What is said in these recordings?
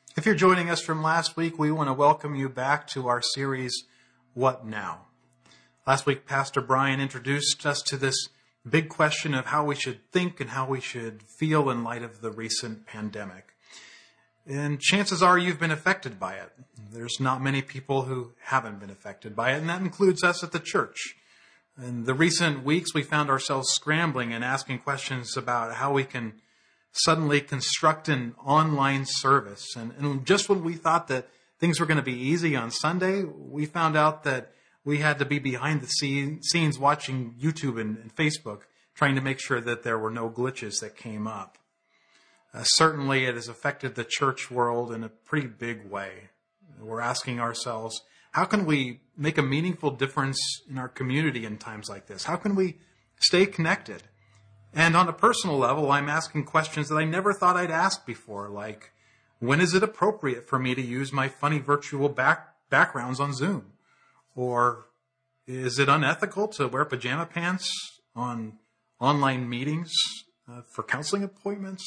If you're joining us from last week, we want to welcome you back to our series, What Now? Last week, Pastor Brian introduced us to this big question of how we should think and how we should feel in light of the recent pandemic. And chances are you've been affected by it. There's not many people who haven't been affected by it, and that includes us at the church. In the recent weeks, we found ourselves scrambling and asking questions about how we can suddenly construct an online service. And just when we thought that things were going to be easy on Sunday, we found out that we had to be behind the scenes watching YouTube and Facebook, trying to make sure that there were no glitches that came up. Certainly, it has affected the church world in a pretty big way. We're asking ourselves, how can we make a meaningful difference in our community in times like this? How can we stay connected? And on a personal level, I'm asking questions that I never thought I'd ask before, like, when is it appropriate for me to use my funny virtual backgrounds on Zoom? Or is it unethical to wear pajama pants on online meetings for counseling appointments?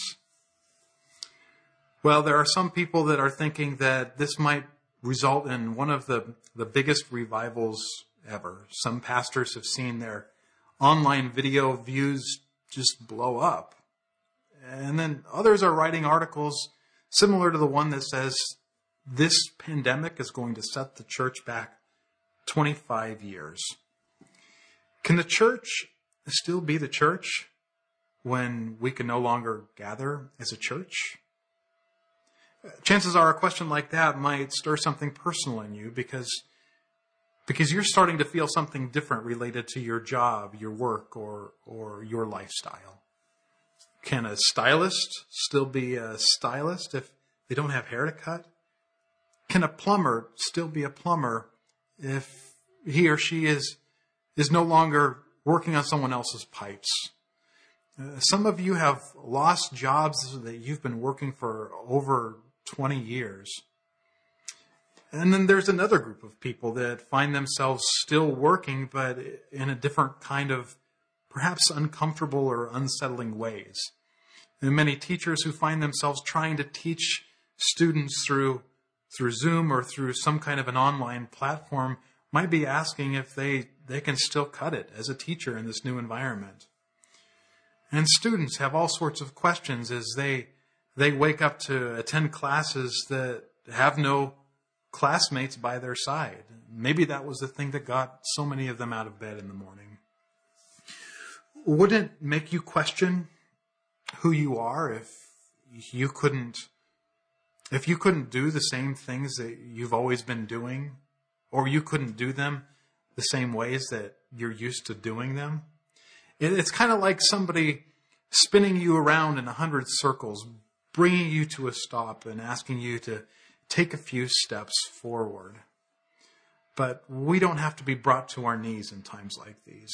Well, there are some people that are thinking that this might result in one of the biggest revivals ever. Some pastors have seen their online video views just blow up. And then others are writing articles similar to the one that says this pandemic is going to set the church back 25 years. Can the church still be the church when we can no longer gather as a church? Chances are a question like that might stir something personal in you because you're starting to feel something different related to your job, your work, or your lifestyle. Can a stylist still be a stylist if they don't have hair to cut? Can a plumber still be a plumber if he or she is no longer working on someone else's pipes? Some of you have lost jobs that you've been working for over 20 years. And then there's another group of people that find themselves still working, but in a different kind of perhaps uncomfortable or unsettling ways. And many teachers who find themselves trying to teach students through Zoom or through some kind of an online platform might be asking if they can still cut it as a teacher in this new environment. And students have all sorts of questions as they wake up to attend classes that have no classmates by their side. Maybe that was the thing that got so many of them out of bed in the morning. Wouldn't it make you question who you are if you couldn't do the same things that you've always been doing, or you couldn't do them the same ways that you're used to doing them? It's kind of like somebody spinning you around in 100 circles, bringing you to a stop and asking you to take a few steps forward. But we don't have to be brought to our knees in times like these.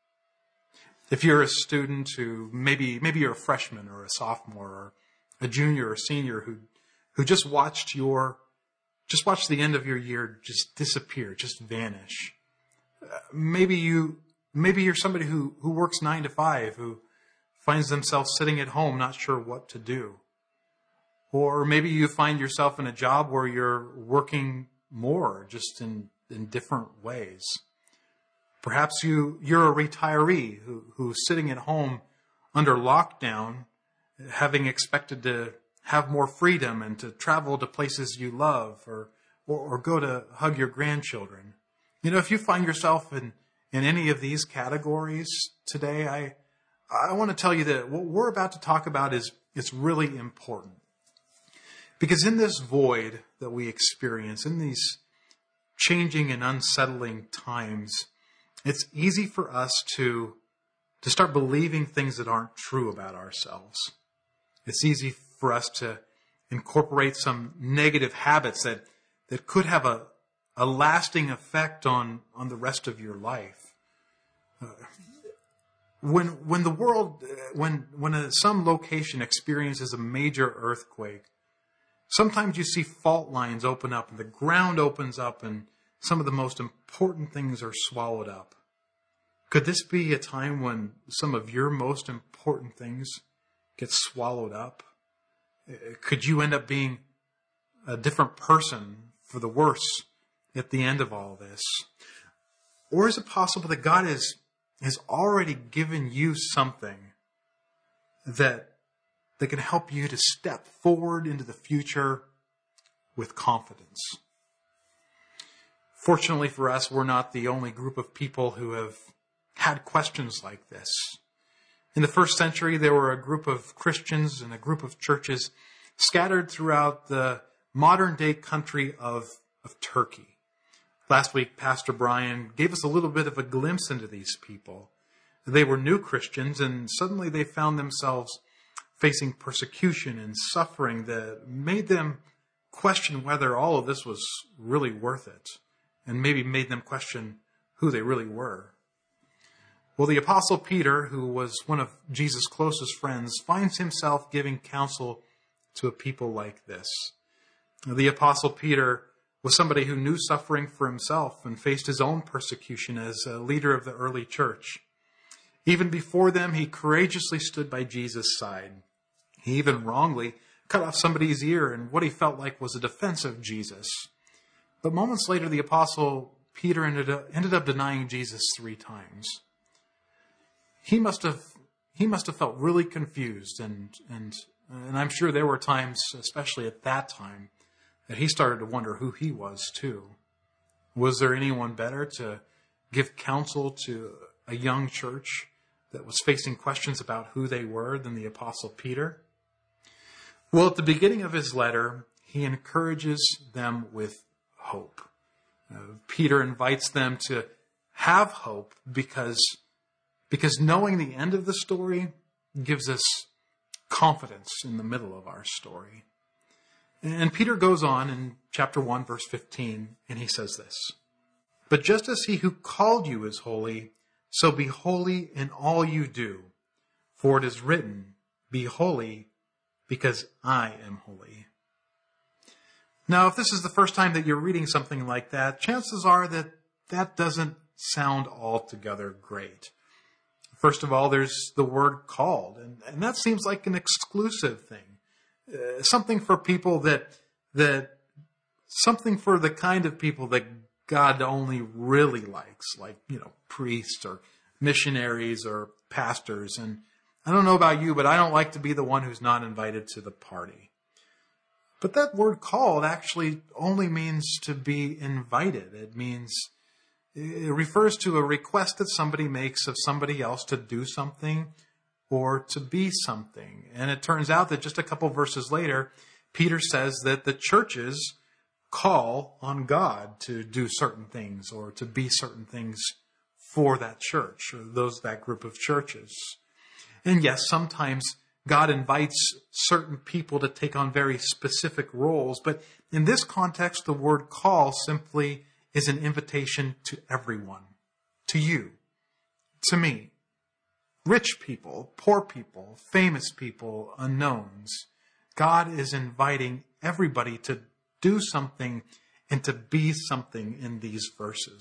If you're a student who maybe you're a freshman or a sophomore or a junior or senior who just watched the end of your year just disappear, just vanish. Maybe you're somebody who works 9 to 5, who finds themselves sitting at home not sure what to do. Or maybe you find yourself in a job where you're working more, just in different ways. Perhaps you're a retiree who's sitting at home under lockdown, having expected to have more freedom and to travel to places you love or go to hug your grandchildren. You know, if you find yourself in any of these categories today, I want to tell you that what we're about to talk about it's really important. Because in this void that we experience, in these changing and unsettling times, it's easy for us to start believing things that aren't true about ourselves. It's easy for us to incorporate some negative habits that could have a lasting effect on the rest of your life. When some location experiences a major earthquake, sometimes you see fault lines open up and the ground opens up and some of the most important things are swallowed up. Could this be a time when some of your most important things get swallowed up? Could you end up being a different person for the worse at the end of all this? Or is it possible that God has already given you something that can help you to step forward into the future with confidence? Fortunately for us, we're not the only group of people who have had questions like this. In the first century, there were a group of Christians and a group of churches scattered throughout the modern-day country of Turkey. Last week, Pastor Brian gave us a little bit of a glimpse into these people. They were new Christians, and suddenly they found themselves facing persecution and suffering that made them question whether all of this was really worth it, and maybe made them question who they really were. Well, the Apostle Peter, who was one of Jesus' closest friends, finds himself giving counsel to a people like this. The Apostle Peter was somebody who knew suffering for himself and faced his own persecution as a leader of the early church. Even before them, he courageously stood by Jesus' side. He even wrongly cut off somebody's ear in what he felt like was a defense of Jesus. But moments later, the Apostle Peter ended up denying Jesus 3 times. He must have felt really confused, and I'm sure there were times, especially at that time, that he started to wonder who he was too. Was there anyone better to give counsel to a young church that was facing questions about who they were than the Apostle Peter? Well, at the beginning of his letter, he encourages them with hope. Peter invites them to have hope because knowing the end of the story gives us confidence in the middle of our story. And Peter goes on in chapter 1, verse 15, and he says this: "But just as he who called you is holy, so be holy in all you do. For it is written, 'Be holy, because I am holy.'" Now, if this is the first time that you're reading something like that, chances are that doesn't sound altogether great. First of all, there's the word called, and that seems like an exclusive thing. Something for people something for the kind of people that God only really likes, like, priests or missionaries or pastors. And I don't know about you, but I don't like to be the one who's not invited to the party. But that word called actually only means to be invited. It refers to a request that somebody makes of somebody else to do something or to be something. And it turns out that just a couple verses later, Peter says that the churches call on God to do certain things or to be certain things for that church or that group of churches. And yes, sometimes God invites certain people to take on very specific roles, but in this context, the word call simply is an invitation to everyone, to you, to me, rich people, poor people, famous people, unknowns. God is inviting everybody to do something and to be something in these verses.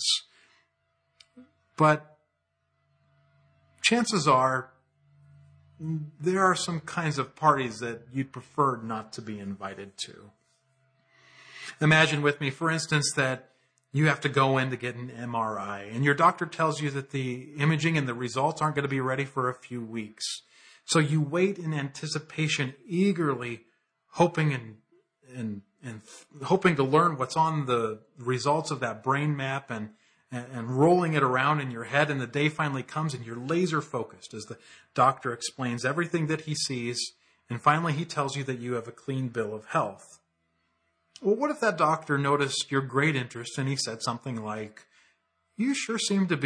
But chances are there are some kinds of parties that you'd prefer not to be invited to. Imagine with me, for instance, that you have to go in to get an MRI, and your doctor tells you that the imaging and the results aren't going to be ready for a few weeks. So you wait in anticipation, eagerly hoping and hoping to learn what's on the results of that brain map and rolling it around in your head. And the day finally comes and you're laser focused as the doctor explains everything that he sees. And finally he tells you that you have a clean bill of health. Well, what if that doctor noticed your great interest and he said something like, you sure seem to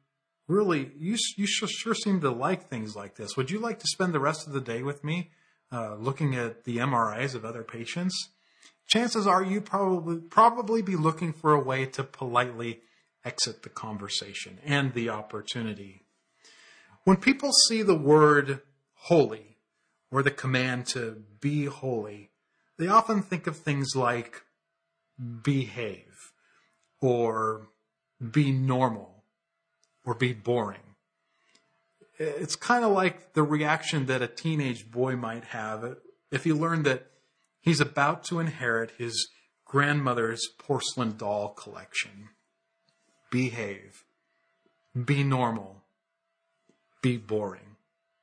like things like this. Would you like to spend the rest of the day with me looking at the MRIs of other patients? Chances are you'd probably be looking for a way to politely exit the conversation and the opportunity. When people see the word holy or the command to be holy, they often think of things like behave or be normal or be boring. It's kind of like the reaction that a teenage boy might have if he learned that he's about to inherit his grandmother's porcelain doll collection. Behave. Be normal. Be boring.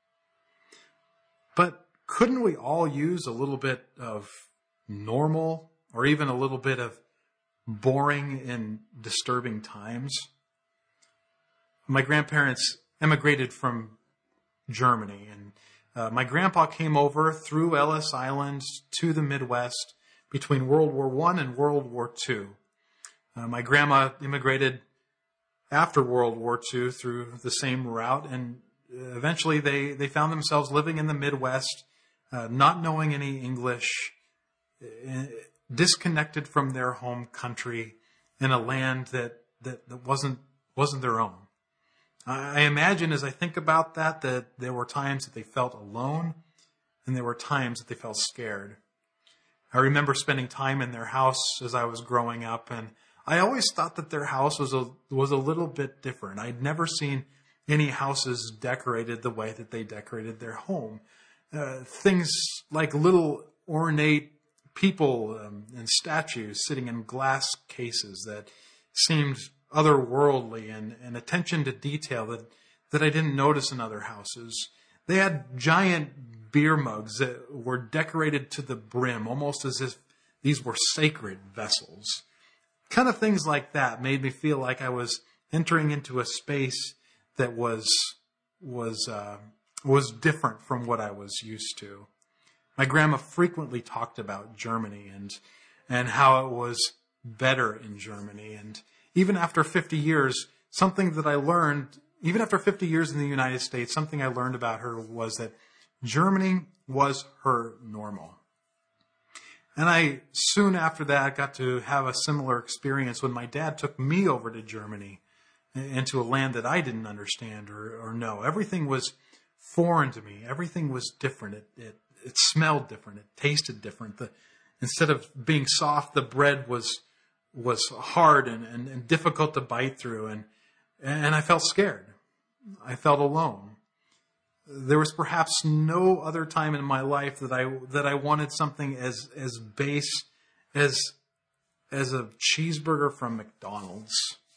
But couldn't we all use a little bit of normal or even a little bit of boring in disturbing times? My grandparents emigrated from Germany, and my grandpa came over through Ellis Island to the Midwest between World War I and World War II. My grandma immigrated after World War II through the same route, and eventually they found themselves living in the Midwest, not knowing any English, disconnected from their home country in a land that wasn't their own. I imagine as I think about that there were times that they felt alone, and there were times that they felt scared. I remember spending time in their house as I was growing up, and I always thought that their house was a little bit different. I'd never seen any houses decorated the way that they decorated their home. Things like little ornate people and statues sitting in glass cases that seemed otherworldly, and attention to detail that I didn't notice in other houses. They had giant beer mugs that were decorated to the brim, almost as if these were sacred vessels. Kind of things like that made me feel like I was entering into a space that was different from what I was used to. My grandma frequently talked about Germany and how it was better in Germany. And even after 50 years, something that I learned, even after 50 years in the United States, something I learned about her was that Germany was her normal. And I soon after that got to have a similar experience when my dad took me over to Germany, into a land that I didn't understand or know. Everything was foreign to me. Everything was different. It smelled different. It tasted different. Instead of being soft, the bread was hard and difficult to bite through. And I felt scared. I felt alone. There was perhaps no other time in my life that I wanted something as base as a cheeseburger from McDonald's.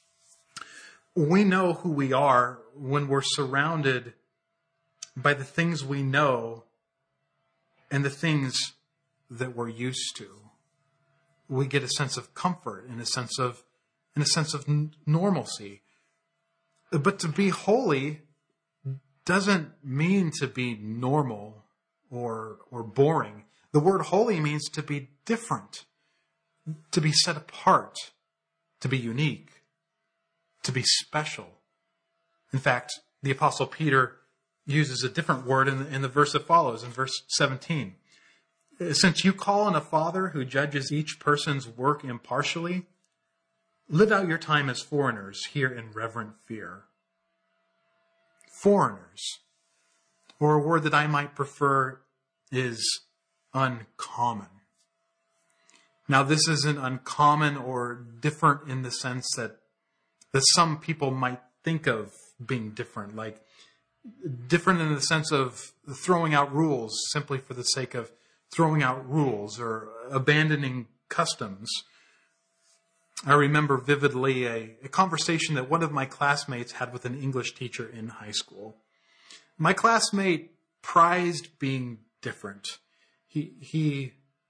We know who we are when we're surrounded by the things we know and the things that we're used to. We get a sense of comfort and a sense of normalcy. But to be holy doesn't mean to be normal or boring. The word holy means to be different, to be set apart, to be unique, to be special. In fact, the Apostle Peter uses a different word in the verse that follows, in verse 17. Since you call on a Father who judges each person's work impartially, live out your time as foreigners here in reverent fear. Foreigners, or a word that I might prefer, is uncommon. Now, this isn't uncommon or different in the sense that some people might think of being different, like different in the sense of throwing out rules simply for the sake of throwing out rules or abandoning customs. I remember vividly a conversation that one of my classmates had with an English teacher in high school. My classmate prized being different. He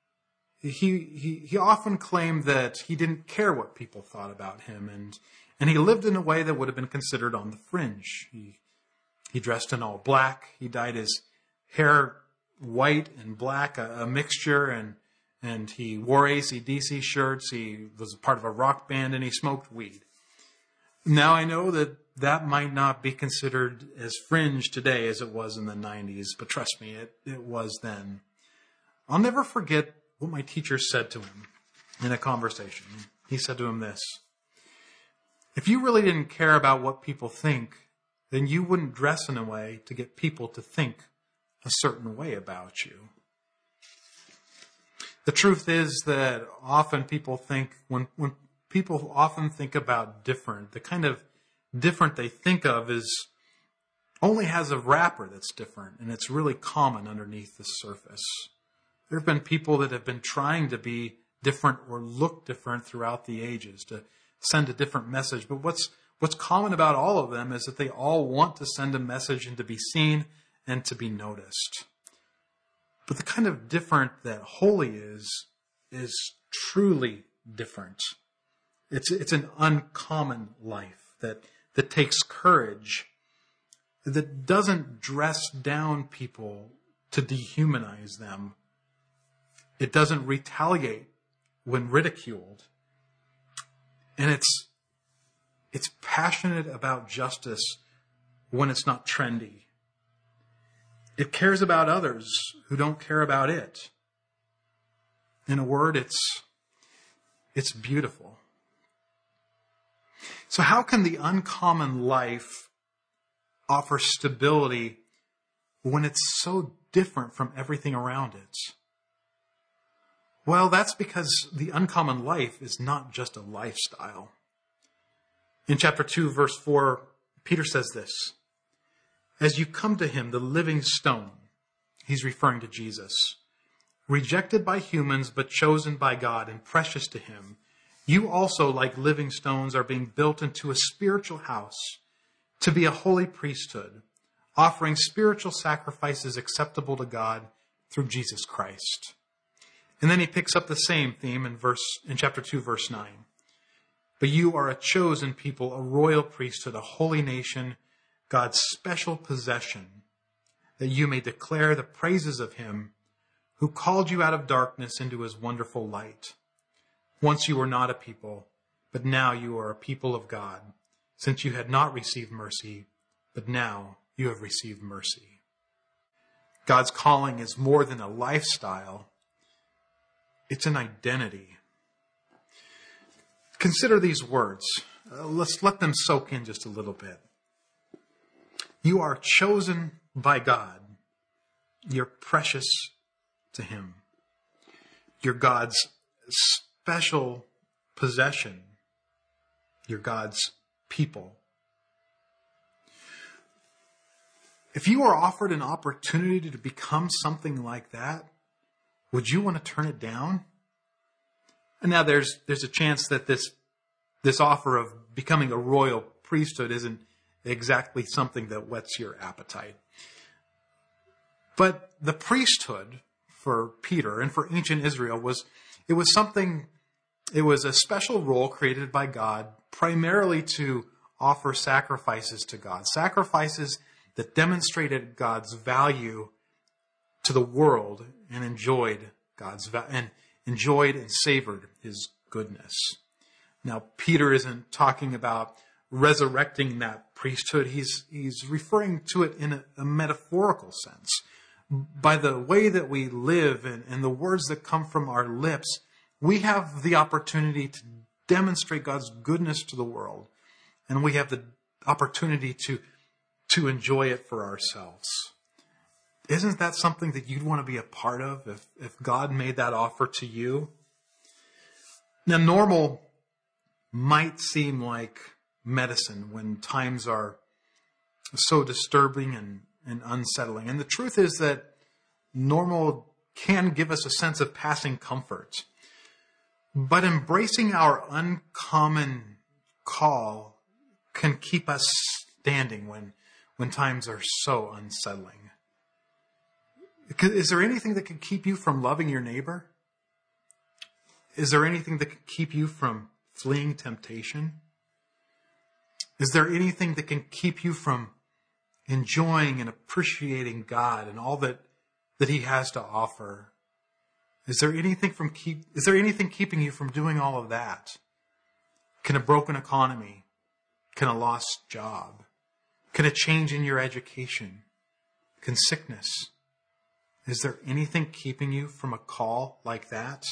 often claimed that he didn't care what people thought about him, and he lived in a way that would have been considered on the fringe. He dressed in all black. He dyed his hair white and black, a mixture, and he wore AC/DC shirts. He was a part of a rock band, and he smoked weed. Now, I know that might not be considered as fringe today as it was in the 90s, but trust me, it was then. I'll never forget what my teacher said to him in a conversation. He said to him this: if you really didn't care about what people think, then you wouldn't dress in a way to get people to think a certain way about you. The truth is that often people think, when people often think about different, the kind of different they think of only has a wrapper that's different, and it's really common underneath the surface. There have been people that have been trying to be different or look different throughout the ages, to send a different message. But what's common about all of them is that they all want to send a message and to be seen and to be noticed. But the kind of different that holy is truly different. It's an uncommon life that takes courage, that doesn't dress down people to dehumanize them. It doesn't retaliate when ridiculed. And it's passionate about justice when it's not trendy. It cares about others who don't care about it. In a word, it's beautiful. So how can the uncommon life offer stability when it's so different from everything around it? Well, that's because the uncommon life is not just a lifestyle. In chapter 2, verse 4, Peter says this: as you come to him, the living stone, he's referring to Jesus, rejected by humans but chosen by God and precious to him, you also, like living stones, are being built into a spiritual house to be a holy priesthood, offering spiritual sacrifices acceptable to God through Jesus Christ. And then he picks up the same theme in chapter 2, verse 9. But you are a chosen people, a royal priesthood, a holy nation, God's special possession, that you may declare the praises of him who called you out of darkness into his wonderful light. Once you were not a people, but now you are a people of God, since you had not received mercy, but now you have received mercy. God's calling is more than a lifestyle. It's an identity. Consider these words. Let's let them soak in just a little bit. You are chosen by God. You're precious to him. You're God's special possession. You're God's people. If you were offered an opportunity to become something like that, would you want to turn it down? And now there's a chance that this offer of becoming a royal priesthood isn't exactly something that whets your appetite. But the priesthood for Peter and for ancient Israel was a special role created by God primarily to offer sacrifices to God. Sacrifices that demonstrated God's value to the world and enjoyed and savored his goodness. Now, Peter isn't talking about resurrecting that priesthood. He's referring to it in a metaphorical sense. By the way that we live and the words that come from our lips, we have the opportunity to demonstrate God's goodness to the world. And we have the opportunity to enjoy it for ourselves. Isn't that something that you'd want to be a part of if God made that offer to you? Now, normal might seem like medicine when times are so disturbing and unsettling. And the truth is that normal can give us a sense of passing comfort. But embracing our uncommon call can keep us standing when times are so unsettling. Is there anything that could keep you from loving your neighbor? Is there anything that could keep you from fleeing temptation? Is there anything that can keep you from enjoying and appreciating God and all that he has to offer? Is there anything keeping you from doing all of that? Can a broken economy, can a lost job, can a change in your education, can sickness? Is there anything keeping you from a call like that?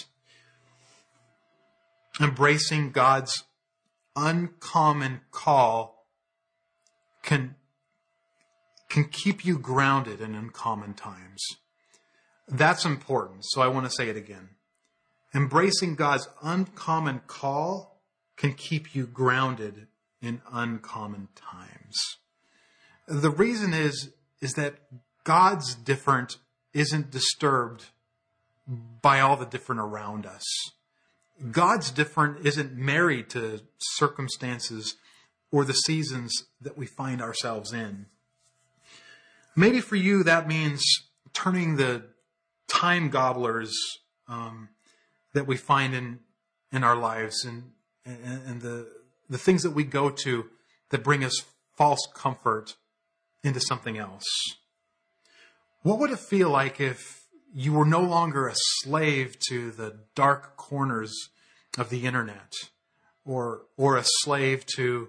Embracing God's uncommon call can keep you grounded in uncommon times. That's important, so I want to say it again. Embracing God's uncommon call can keep you grounded in uncommon times. The reason is that God's different isn't disturbed by all the different around us. God's different isn't married to circumstances or the seasons that we find ourselves in. Maybe for you that means turning the time gobblers that we find in our lives and the things that we go to that bring us false comfort into something else. What would it feel like if you were no longer a slave to the dark corners of the internet or a slave to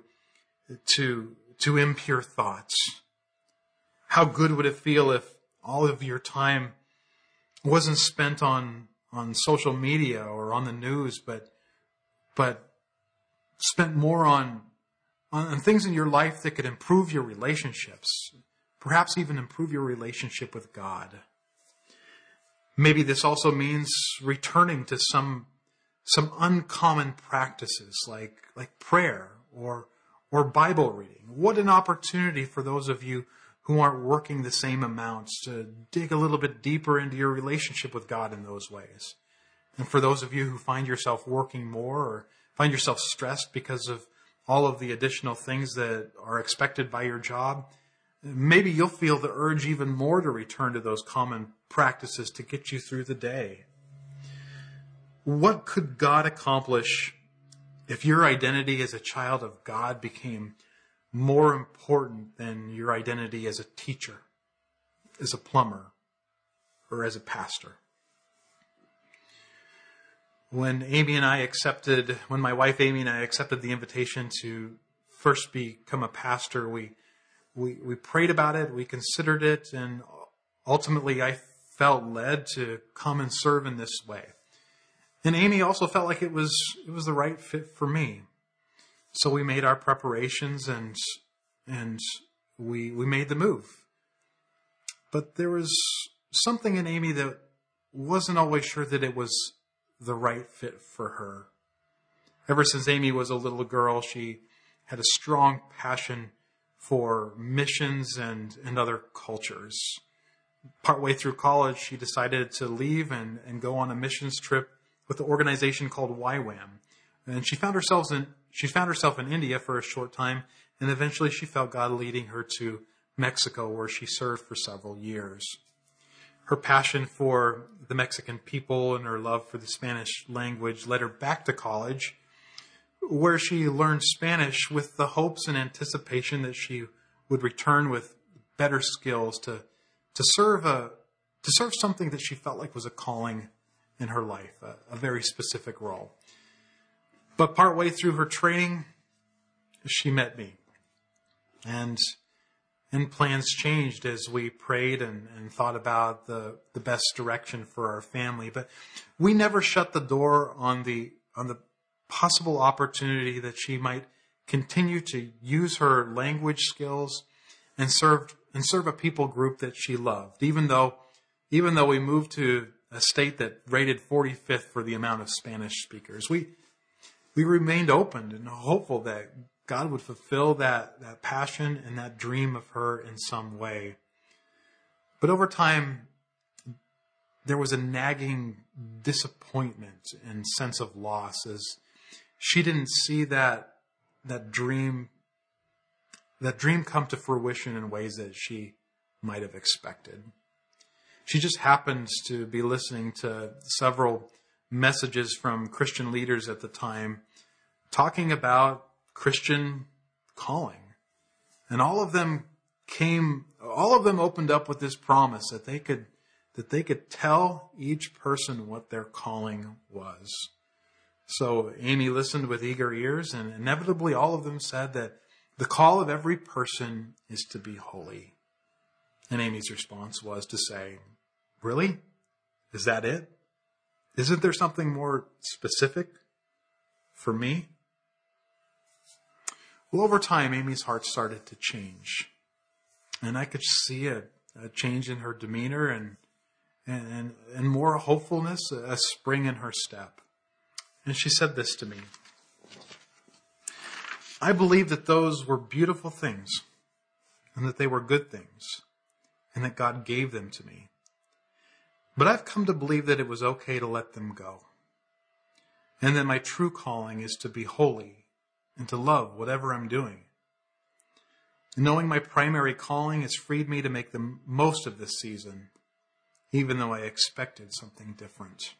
impure thoughts? How good would it feel if all of your time wasn't spent on social media or on the news, but spent more on things in your life that could improve your relationships, perhaps even improve your relationship with God? Maybe this also means returning to some uncommon practices like prayer or Bible reading. What an opportunity for those of you who aren't working the same amounts to dig a little bit deeper into your relationship with God in those ways. And for those of you who find yourself working more or find yourself stressed because of all of the additional things that are expected by your job, maybe you'll feel the urge even more to return to those common practices to get you through the day. What could God accomplish if your identity as a child of God became more important than your identity as a teacher, as a plumber, or as a pastor? When my wife Amy and I accepted the invitation to first become a pastor, we prayed about it, we considered it, and ultimately I felt led to come and serve in this way. And Amy also felt like it was the right fit for me. So we made our preparations and we made the move. But there was something in Amy that wasn't always sure that it was the right fit for her. Ever since Amy was a little girl, she had a strong passion for missions and other cultures. Partway through college, she decided to leave and go on a missions trip with an organization called YWAM. And she found herself in India for a short time, and eventually she felt God leading her to Mexico, where she served for several years. Her passion for the Mexican people and her love for the Spanish language led her back to college, where she learned Spanish with the hopes and anticipation that she would return with better skills to serve something that she felt like was a calling in her life, a very specific role. But partway through her training, she met me. And plans changed as we prayed and thought about the best direction for our family. But we never shut the door on the possible opportunity that she might continue to use her language skills and serve a people group that she loved. Even though we moved to a state that rated 45th for the amount of Spanish speakers, we remained open and hopeful that God would fulfill that passion and that dream of her in some way. But over time, there was a nagging disappointment and sense of loss as she didn't see that dream come to fruition in ways that she might have expected. She just happens to be listening to several messages from Christian leaders at the time talking about Christian calling. And all of them opened up with this promise that they could tell each person what their calling was. So Amy listened with eager ears, and inevitably all of them said that the call of every person is to be holy. And Amy's response was to say, "Really? Is that it? Isn't there something more specific for me?" Well, over time, Amy's heart started to change. And I could see a change in her demeanor and more hopefulness, a spring in her step. And she said this to me: "I believe that those were beautiful things and that they were good things and that God gave them to me. But I've come to believe that it was okay to let them go. And that my true calling is to be holy and to love whatever I'm doing. Knowing my primary calling has freed me to make the most of this season, even though I expected something different.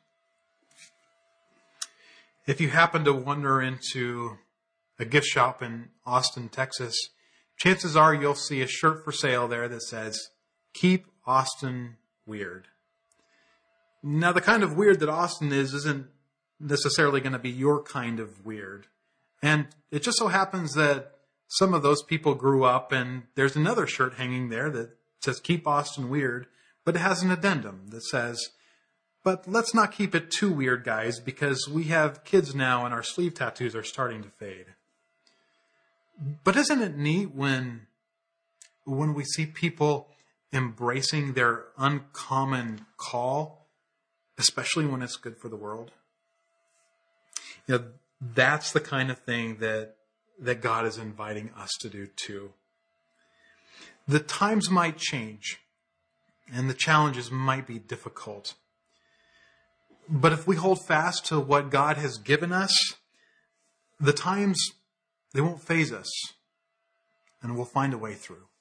If you happen to wander into a gift shop in Austin, Texas, chances are you'll see a shirt for sale there that says, "Keep Austin Weird." Now, the kind of weird that Austin isn't necessarily going to be your kind of weird. And it just so happens that some of those people grew up, and there's another shirt hanging there that says, "Keep Austin Weird," but it has an addendum that says, "But let's not keep it too weird, guys, because we have kids now and our sleeve tattoos are starting to fade." But isn't it neat when we see people embracing their uncommon call, especially when it's good for the world? You know, that's the kind of thing that God is inviting us to do too. The times might change and the challenges might be difficult. But if we hold fast to what God has given us, the times, they won't faze us, and we'll find a way through.